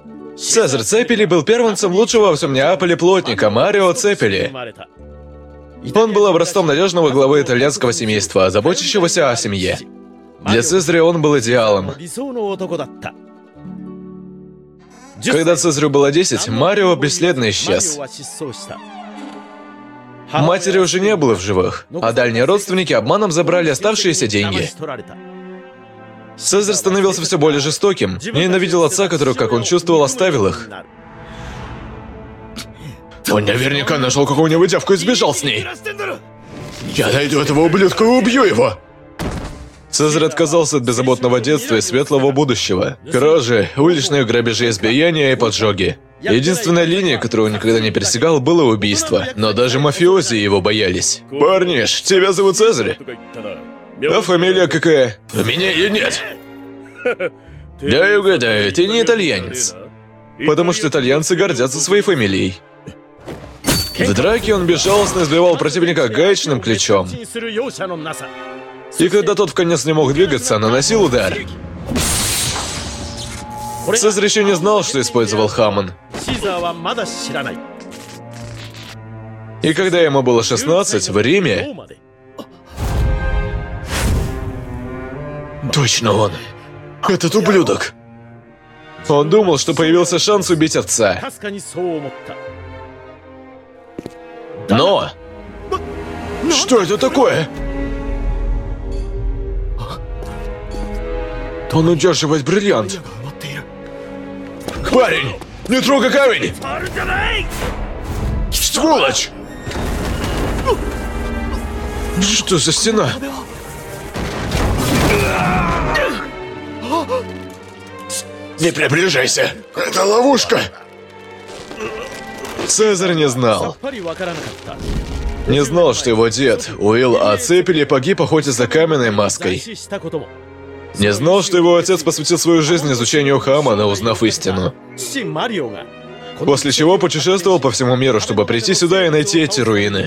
Цезарь Цеппели был первенцем лучшего во всем Неаполе плотника Марио Цеппели. Он был образцом надежного главы итальянского семейства, заботящегося о семье. Для Цезаря он был идеалом. Когда Цезарю было 10, Марио бесследно исчез. Матери уже не было в живых, а дальние родственники обманом забрали оставшиеся деньги. Цезарь становился все более жестоким, ненавидел отца, который, как он чувствовал, оставил их. Он наверняка нашел какую-нибудь девку и сбежал с ней. Я найду этого ублюдка и убью его! Цезарь отказался от беззаботного детства и светлого будущего. Кражи, уличные грабежи, избиения и поджоги. Единственная линия, которую он никогда не пересекал, было убийство. Но даже мафиози его боялись. Парниш, тебя зовут Цезарь? А фамилия какая? У меня ее нет. Дай угадаю, ты не итальянец. Потому что итальянцы гордятся своей фамилией. В драке он безжалостно избивал противника гаечным ключом. И когда тот вконец не мог двигаться, наносил удар. Цезарь еще не знал, что использовал Хамон. И когда ему было 16, в Риме... Точно он. Этот ублюдок. Он думал, что появился шанс убить отца. Но... Что это такое? Он удерживает бриллиант. Парень, не трогай камень! Сволочь! Что за стена? Не приближайся! Это ловушка! Цезарь не знал. Не знал, что его дед, Уилл А. Цеппели, погиб, охотясь за каменной маской. Не знал, что его отец посвятил свою жизнь изучению Хамона, узнав истину. После чего путешествовал по всему миру, чтобы прийти сюда и найти эти руины.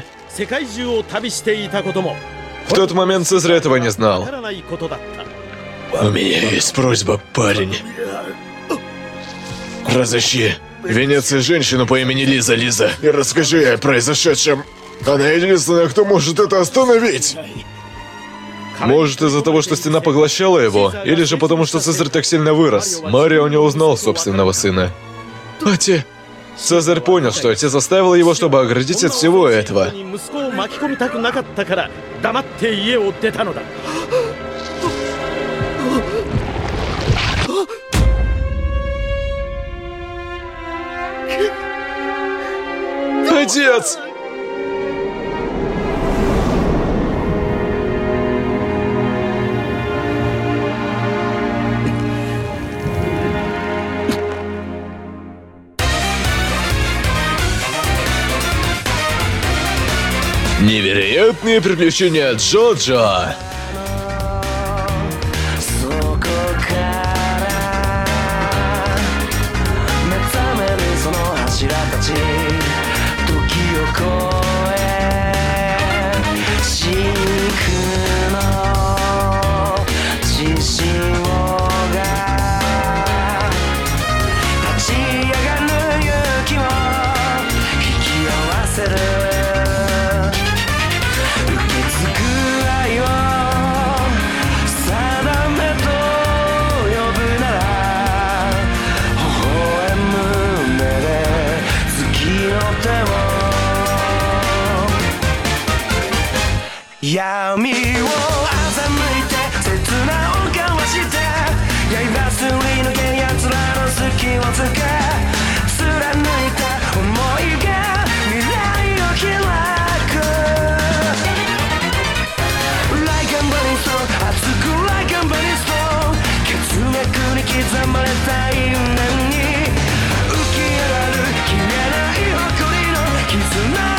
В тот момент Цезарь этого не знал. У меня есть просьба, парень. Разыщи в Венеции женщину по имени Лиза и расскажи ей о произошедшем. Она единственная, кто может это остановить. Может, из-за того, что стена поглощала его, или же потому, что Цезарь так сильно вырос. Марио не узнал собственного сына. Отец. Цезарь понял, что отец оставил его, чтобы оградить от всего этого. Отец! Невероятные приключения Джоджо. 闇を欺いて切な音交わして刃すり抜け奴らの隙をつけ貫いた想いが未来を開く Like a burning stone 熱く Like a burning stone 血脈に刻まれた因縁に浮き上がる消えない誇りの絆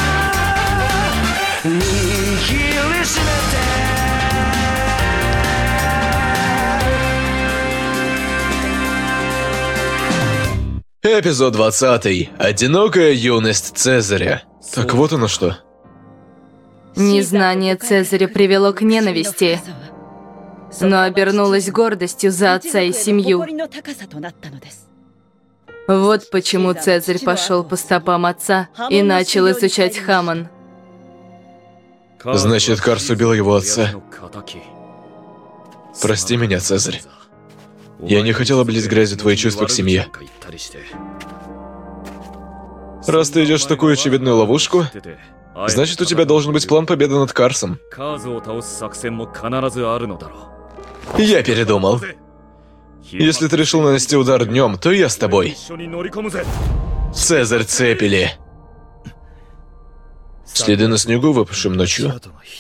Эпизод 20. Одинокая юность Цезаря. Так вот оно что. Незнание Цезаря привело к ненависти, но обернулось гордостью за отца и семью. Вот почему Цезарь пошел по стопам отца и начал изучать Хамон. Значит, Карс убил его отца. Прости меня, Цезарь. Я не хотел облить грязью твои чувства к семье. Раз ты идешь в такую очевидную ловушку, значит, у тебя должен быть план победы над Карсом. Я передумал. Если ты решил нанести удар днем, то я с тобой. Цезарь Цепели. Следы на снегу выпавшим ночью.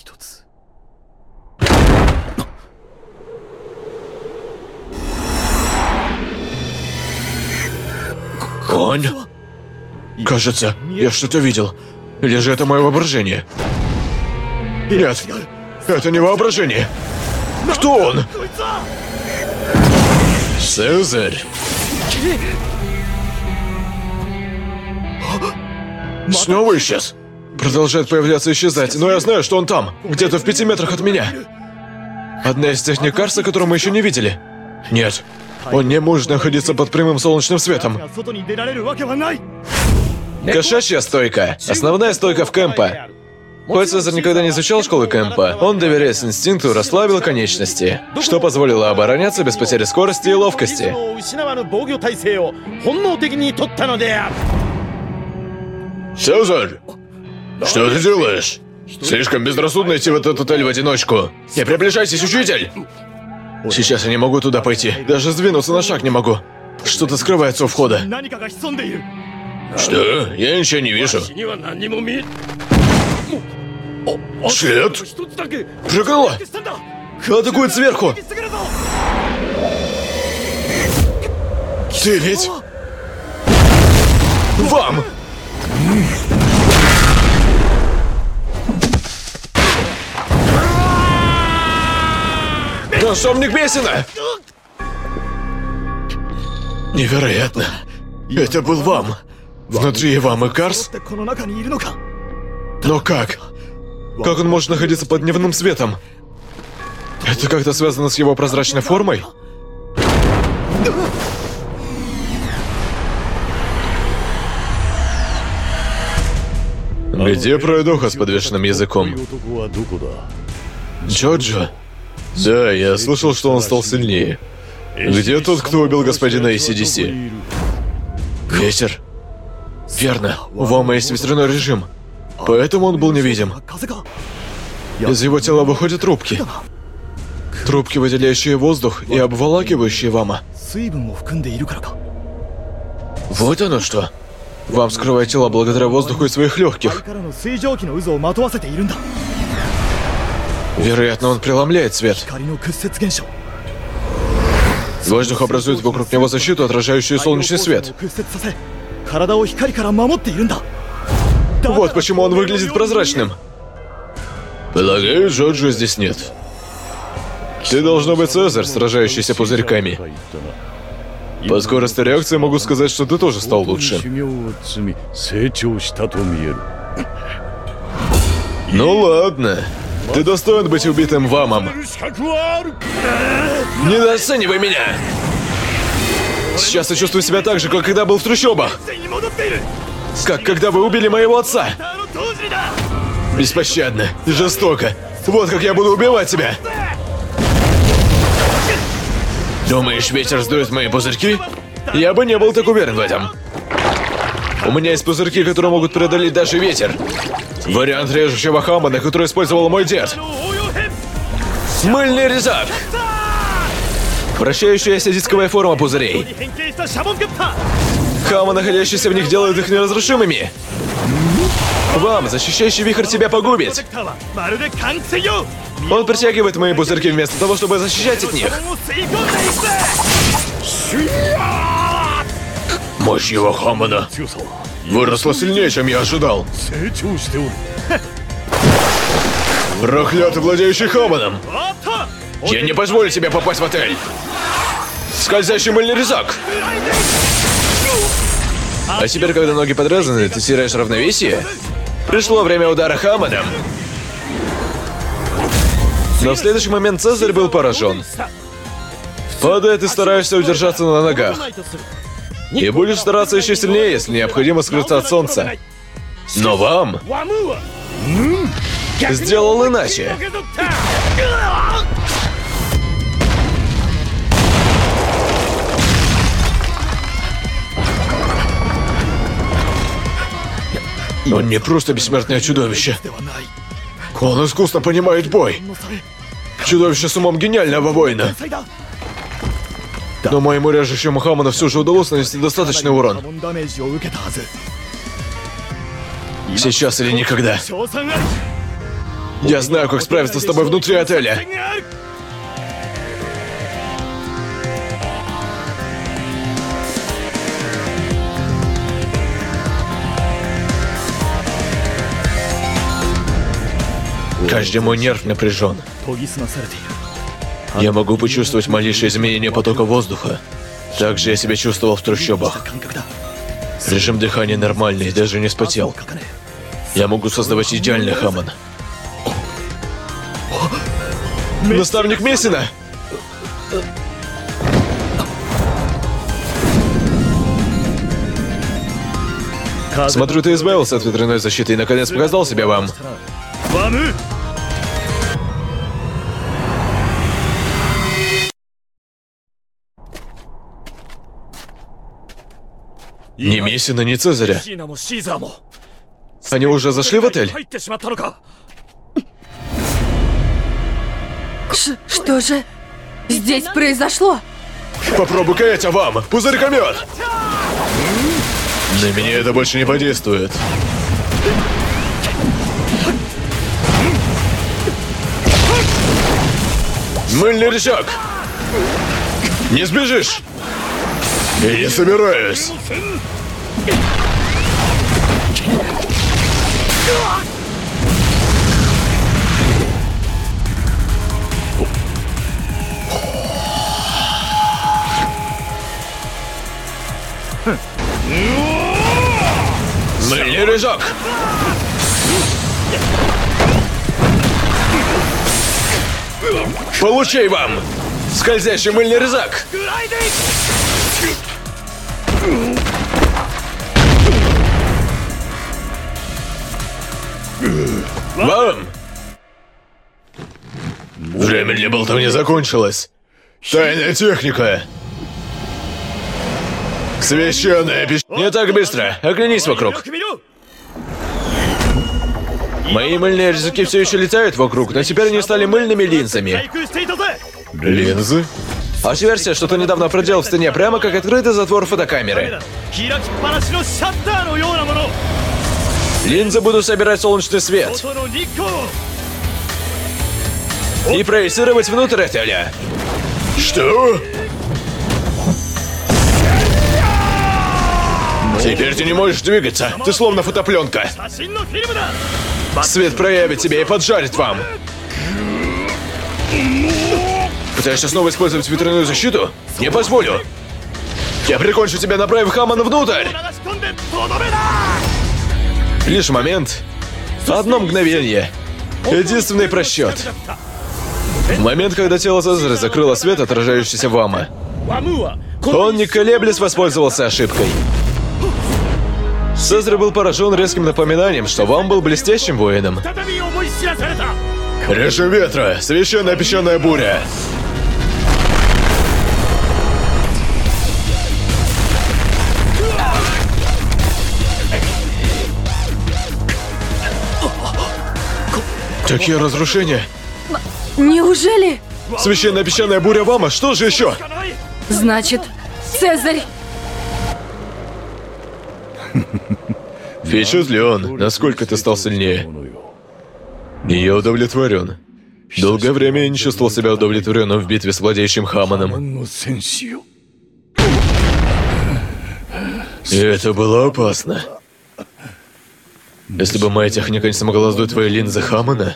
Конь? Кажется, я что-то видел. Или же это мое воображение? Нет, это не воображение. Кто он? Цезарь. Снова исчез. Продолжает появляться и исчезать, но я знаю, что он там, где-то в 5 метрах от меня. Одна из техник Карса, которую мы еще не видели. Нет, он не может находиться под прямым солнечным светом. Кошачья стойка. Основная стойка в кэмпа. Хоть Цезарь никогда не изучал школы кэмпа, он, доверяясь инстинкту, расслабил конечности, что позволило обороняться без потери скорости и ловкости. Цезарь! Что ты делаешь? Слишком безрассудно идти в этот отель в одиночку. Не приближайтесь, учитель! Сейчас я не могу туда пойти. Даже сдвинуться на шаг не могу. Что-то скрывается у входа. Что? Я ничего не вижу. След? Прыгнула! Атакует сверху! Ты ведь... Вам! Наемник Мессина! Невероятно. Это был вам. Внутри вам и Карс? Но как? Как он может находиться под дневным светом? Это как-то связано с его прозрачной формой? Где пройдоха с подвешенным языком? Джоджо? Да, я слышал, что он стал сильнее. Где тот, кто убил господина ACDC? Ветер. Верно, у Вама есть ветряной режим. Поэтому он был невидим. Из его тела выходят трубки. Трубки, выделяющие воздух и обволакивающие Вама. Вот оно что. Вам скрывает тела благодаря воздуху из своих легких. Вероятно, он преломляет свет. Воздух образует вокруг него защиту, отражающую солнечный свет. Вот почему он выглядит прозрачным. Полагаю, Джоджо здесь нет. Ты должно быть Цезарь, сражающийся пузырьками. По скорости реакции могу сказать, что ты тоже стал лучше. Ну ладно. Ты достоин быть убитым Вамом. Недооценивай меня! Сейчас я чувствую себя так же, как когда был в трущобах. Как когда вы убили моего отца. Беспощадно и жестоко. Вот как я буду убивать тебя. Думаешь, ветер сдует мои пузырьки? Я бы не был так уверен в этом. У меня есть пузырьки, которые могут преодолеть даже ветер. Вариант режущего Хамона, который использовал мой дед. Мыльный резак. Вращающаяся дисковая форма пузырей. Хама, находящийся в них, делает их неразрушимыми. Вам, защищающий вихрь, тебя погубит. Он притягивает мои пузырьки вместо того, чтобы защищать от них. Мощь его Хамона выросла сильнее, чем я ожидал. Проклятый, владеющий Хамоном! Я не позволю тебе попасть в отель! Скользящий мыльный резак! А теперь, когда ноги подрезаны, ты теряешь равновесие? Пришло время удара Хамоном. Но в следующий момент Цезарь был поражен. Падая, ты стараешься удержаться на ногах. И будешь стараться еще сильнее, если необходимо скрыться от солнца. Но вам сделал иначе. Он не просто бессмертное чудовище. Он искусно понимает бой. Чудовище с умом гениального воина. Но моему режущему Хаману все же удалось нанести достаточный урон. Сейчас или никогда. Я знаю, как справиться с тобой внутри отеля. Каждый мой нерв напряжен. Я могу почувствовать малейшее изменение потока воздуха. Так же я себя чувствовал в трущобах. Режим дыхания нормальный, даже не вспотел. Я могу создавать идеальный Хаман. Наставник Мессина! Смотрю, ты избавился от ветряной защиты и наконец показал себя вам. Ни Мессина, ни Цезаря. Они уже зашли в отель? Что же здесь произошло? Попробуй-ка это вам, пузырькомет! На меня это больше не подействует. Мыльный рычаг! Не сбежишь! Я не собираюсь! Мыльный рычаг! Получай вам! Скользящий мыльный рычаг! Вам! Время для болтовни закончилось. Тайная техника. Священная пещера. Не так быстро. Оглянись вокруг. Мои мыльные рюкзаки все еще летают вокруг, но теперь они стали мыльными линзами. Линзы? Версия, что ты недавно проделал в стене, прямо как открытый затвор фотокамеры. Линзы будут собирать солнечный свет и проецировать внутрь отеля. Что? Теперь ты не можешь двигаться. Ты словно фотопленка. Свет проявит тебя и поджарит вам. Пытаешься снова использовать ветряную защиту? Не позволю. Я прикончу тебя, направив Хамана внутрь. Лишь момент. Одно мгновение. Единственный просчет. В момент, когда тело Цезаря закрыло свет, отражающийся в Вама, он, не колеблясь, воспользовался ошибкой. Цезарь был поражен резким напоминанием, что Вам был блестящим воином. Режим ветра, священная песчаная буря. Такие разрушения. Неужели? Священная песчаная буря Вама, что же еще? Значит, Цезарь... Впечатлен, насколько ты стал сильнее. И я удовлетворен. Долгое время я не чувствовал себя удовлетворенным в битве с владеющим Хаманом. И это было опасно. Если бы моя техника не смогла сдуть твои линзы Хамана,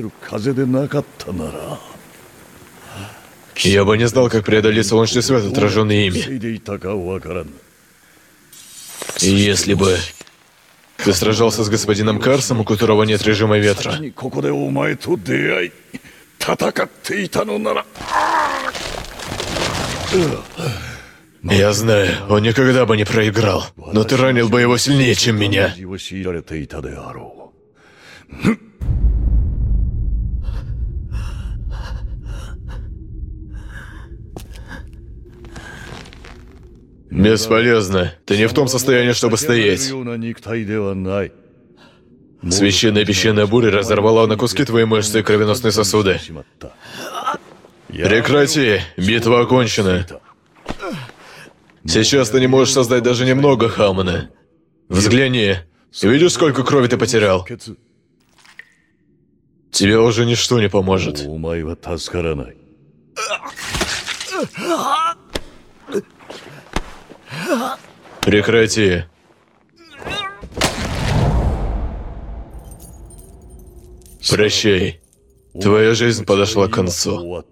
я бы не знал, как преодолеть солнечный свет, отраженный ими. И если бы ты сражался с господином Карсом, у которого нет режима ветра, Я знаю, он никогда бы не проиграл, но ты ранил бы его сильнее, чем меня. Бесполезно. Ты не в том состоянии, чтобы стоять. Священная песчаная буря разорвала на куски твои мышцы и кровеносные сосуды. Прекрати, битва окончена. Сейчас ты не можешь создать даже немного Хамана. Взгляни. Видишь, сколько крови ты потерял? Тебе уже ничто не поможет. Прекрати. Прощай. Твоя жизнь подошла к концу.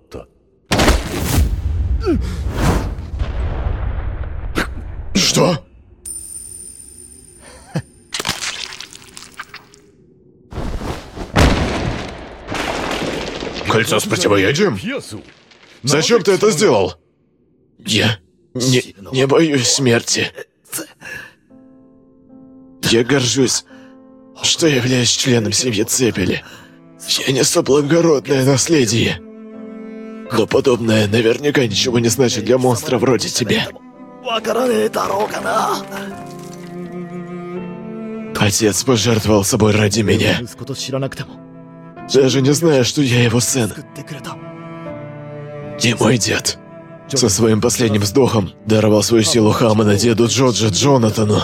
Что? Кольцо с противоядием? Зачем ты это сделал? Я не боюсь смерти. Я горжусь, что являюсь членом семьи Цепели. Я несу благородное наследие. Но подобное наверняка ничего не значит для монстра вроде тебя. Отец пожертвовал собой ради меня, даже не зная, что я его сын. И мой дед со своим последним вздохом даровал свою силу Хамана деду Джоджи Джонатану.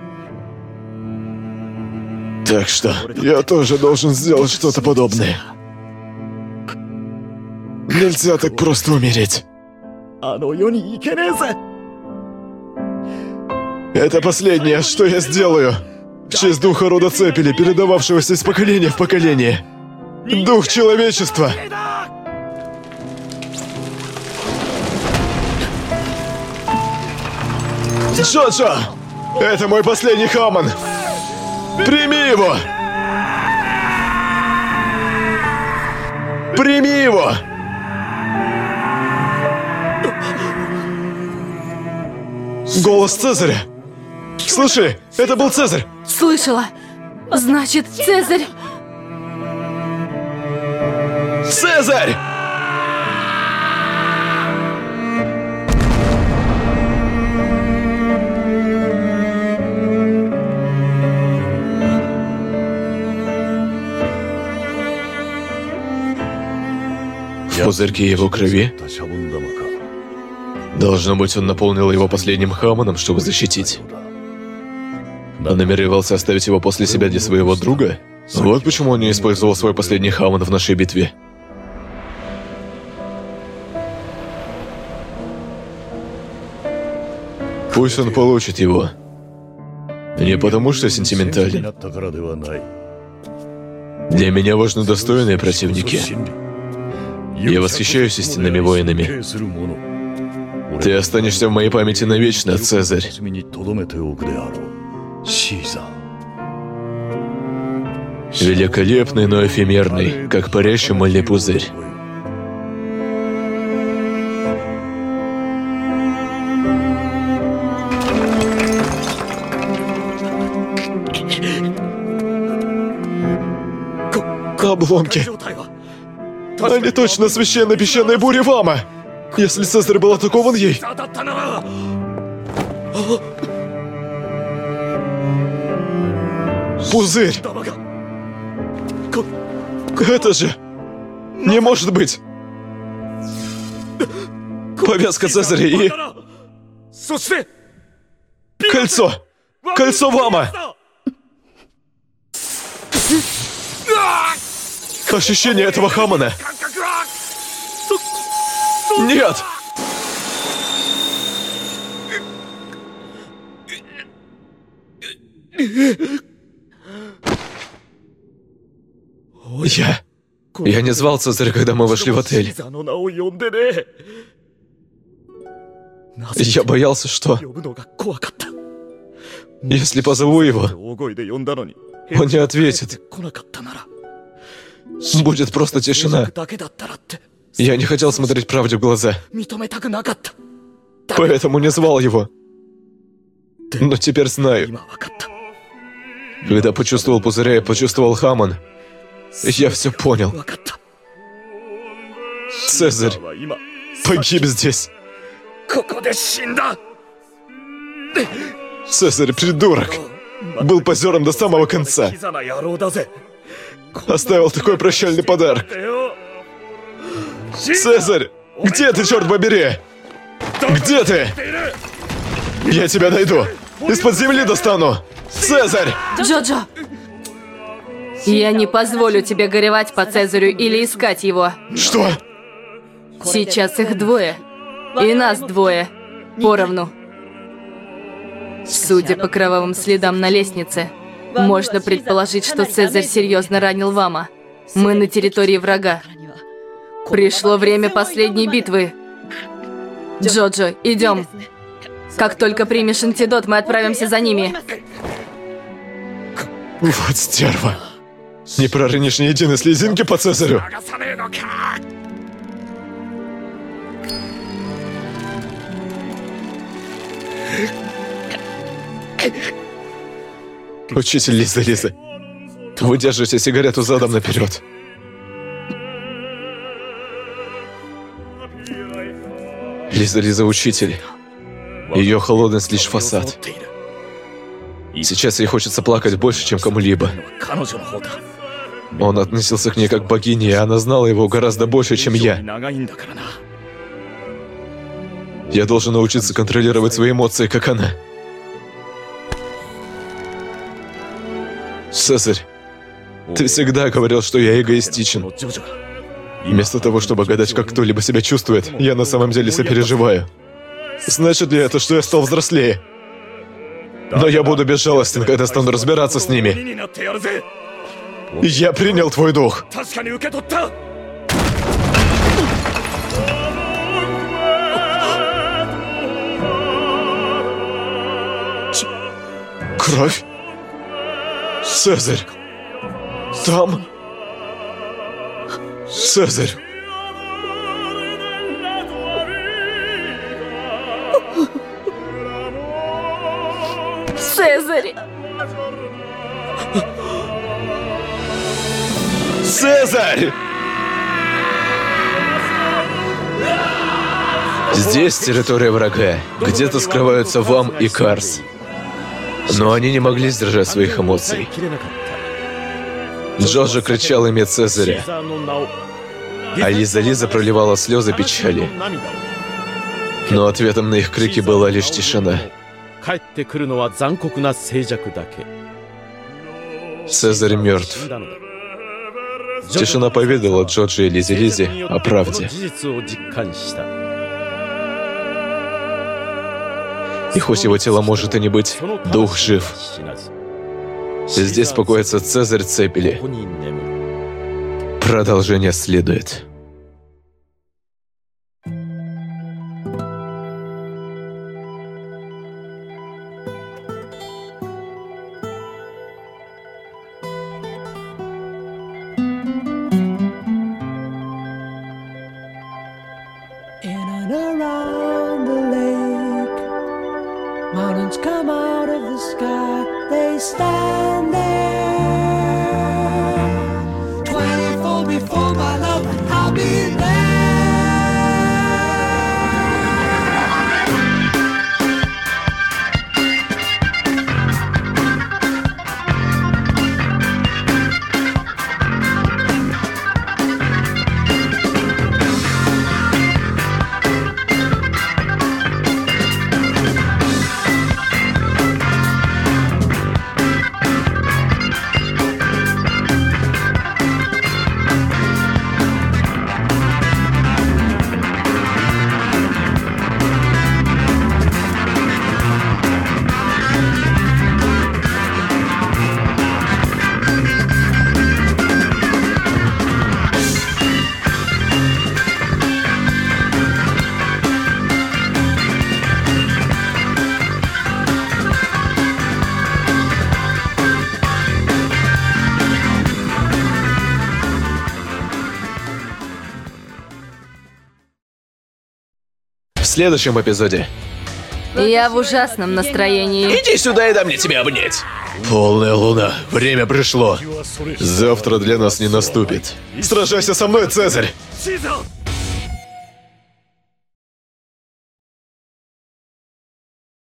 Так что я тоже должен сделать что-то подобное. Нельзя так просто умереть. Это последнее, что я сделаю. В честь духа рода Цепели, передававшегося из поколения в поколение. Дух человечества. Джоджо! Это мой последний Хаман! Прими его! Прими его! Голос Цезаря! Слушай, это был Цезарь! Слышала. Значит, Цезарь. Цезарь! В пузырьке его крови? Должно быть, он наполнил его последним Хаманом, чтобы защитить. Он намеревался оставить его после себя для своего друга? Вот почему он не использовал свой последний Хаман в нашей битве. Пусть он получит его. Не потому, что сентиментален. Для меня важны достойные противники. Я восхищаюсь истинными воинами. Ты останешься в моей памяти навечно, Цезарь. Великолепный, но эфемерный, как парящий мыльный пузырь. Обломки. Они точно священная песчаная буря Вама. Если Цезарь был атакован ей... Пузырь! Это же... Не может быть! Повязка Цезаря и... Кольцо! Кольцо Вама! Ощущение этого Хамана! Нет! Я не звал Цезаря, когда мы вошли в отель. Я боялся, что... Если позову его, он не ответит. Будет просто тишина. Я не хотел смотреть правде в глаза. поэтому не звал его. Но теперь знаю. Когда почувствовал пузыря и почувствовал Хамон, я все понял. Цезарь погиб здесь. Цезарь, придурок, был позером до самого конца. Оставил такой прощальный подарок. Цезарь, где ты, черт побери? Где ты? Я тебя найду. Из-под земли достану. Цезарь! Джоджо! Я не позволю тебе горевать по Цезарю или искать его. Что? Сейчас их двое. И нас двое. Поровну. Судя по кровавым следам на лестнице, можно предположить, что Цезарь серьезно ранил Вама. Мы на территории врага. Пришло время последней битвы. Джоджо, идем. Как только примешь антидот, мы отправимся за ними. Вот стерва. Не прорынешь ни единой слезинки по Цезарю. Учитель Лиза, вы держите сигарету задом наперед. Лиза, учитель. Ее холодность лишь фасад. Сейчас ей хочется плакать больше, чем кому-либо. Он относился к ней как к богине, и она знала его гораздо больше, чем я. Я должен научиться контролировать свои эмоции, как она. Цезарь, ты всегда говорил, что я эгоистичен. Вместо того, чтобы гадать, как кто-либо себя чувствует, я на самом деле сопереживаю. Значит ли это, что я стал взрослее? Но я буду безжалостен, когда стану разбираться с ними. Я принял твой дух. Кровь? Цезарь! Там? Цезарь! Цезарь! Цезарь! Здесь территория врага. Где-то скрываются Вам и Карс. Но они не могли сдержать своих эмоций. Джоджо кричал имя Цезаря, а Лиза проливала слезы печали. Но ответом на их крики была лишь тишина. Цезарь мертв. Тишина поведала Джоджо и Лизе о правде. И хоть его тело может и не быть, дух жив. Здесь покоится Цезарь Цепели. Продолжение следует. Mountains come out of the sky, they stand there. 24 before my love, I'll be there. следующем эпизоде. Я в ужасном настроении. Иди сюда и дай мне тебя обнять. Полная луна. Время пришло. Завтра для нас не наступит. Сражайся со мной, Цезарь!